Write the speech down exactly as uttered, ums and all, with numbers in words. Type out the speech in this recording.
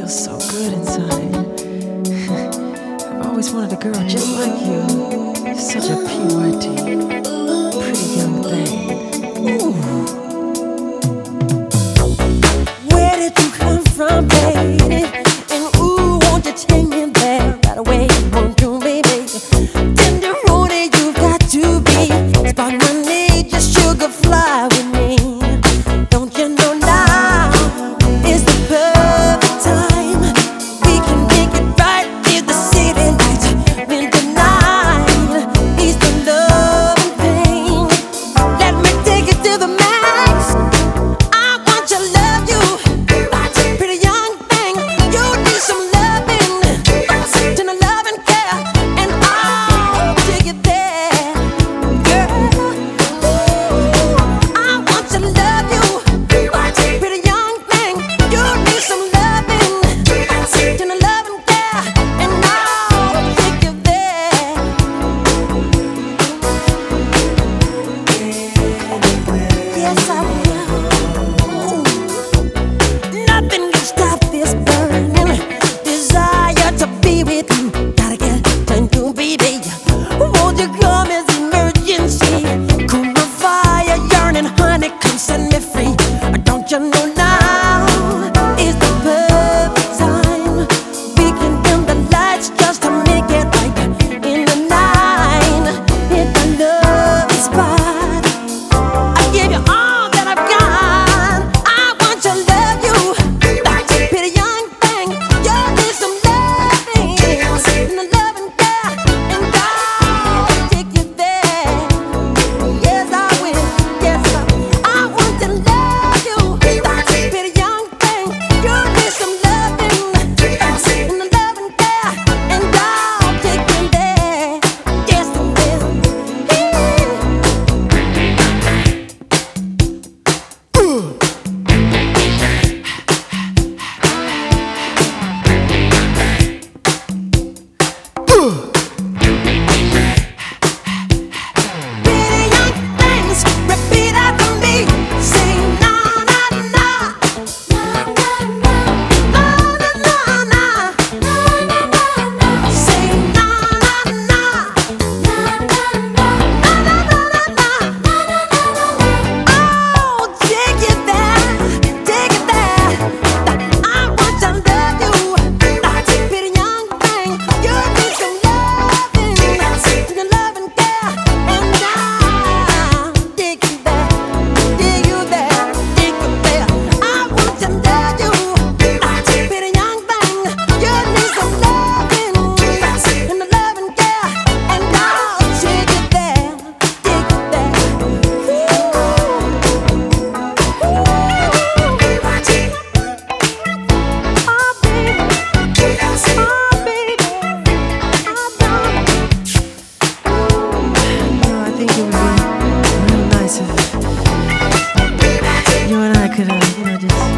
feels so good inside. I've always wanted a girl just like you. You're such a P Y T, pretty young thing. Ooh. Where did you come from, baby? And ooh, won't you take me there right away? Won't you, baby? Tenderoni, you've got to be. Spark my need, just sugar fly with me. Don't you know now is the perfect time? We can make it right in the city lights. When the night is the love and pain. Let me take it to the max. I want to love you. Pretty young thing, you need some loving. Then a love and care, and I'll take it there. Girl, I want to love you. Pretty young thing, you need some loving. Then a love and care, and I'll take you there. Yes, I will. Nothing can stop this burning desire to be with you. Gotta get to you, baby. Won't you come as emergency? Cool my fire, yearning, honey, come set me free. Don't you know now is the perfect time? We can dim the lights just to make it right. In the night, hit the love spot. I give you all that I've got. I want to love you. Pretty young thing, you need some loving. And a loving care, and I'll take you there. Yes, I will. Yes, I will. I want to love you. Pretty young thing, you need some loving. And a loving care, and I'll take you there. Yes, I will. Pretty young things, repeat after me. Say na na na, na na na na, say na na na, na na na na. Oh, take it there, take it there. I want to love you. Pretty young thing, you need some loving, some love and care, and I'll take you there, take you there, take you there. I want to love you. Pretty young thing, you need some loving, and the love and care, and I'll take you there, take you there. Oh, baby. Oh, baby. You know, I think it would be real nice if you and I could, uh, you know, just